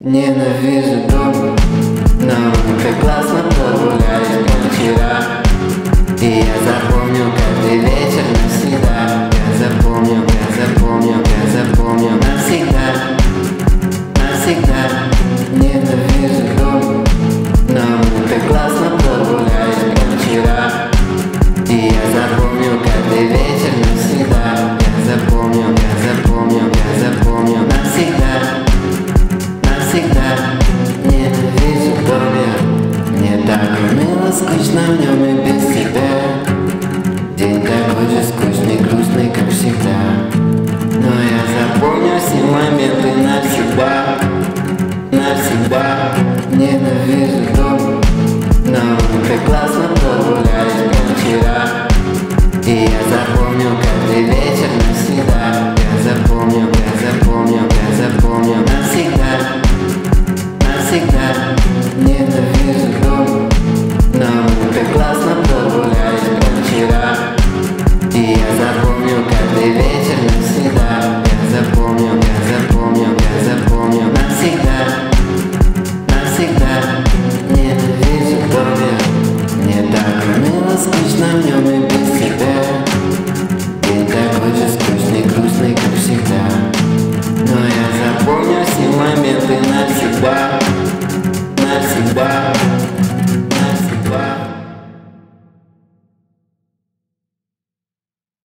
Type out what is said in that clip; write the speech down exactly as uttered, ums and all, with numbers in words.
Ненавижу дом, но мы как классно прогуляли вчера. И я запомню каждый вечер навсегда. Я запомню, я запомню, я запомню навсегда, навсегда. Ненавижу дом, но мы как классно прогуляли вчера. И я запомню каждый вечер навсегда. Я запомню, я запомню, я запомню навсегда, навсегда. Ненавижу в доме, мне так уныло, скучно в нем и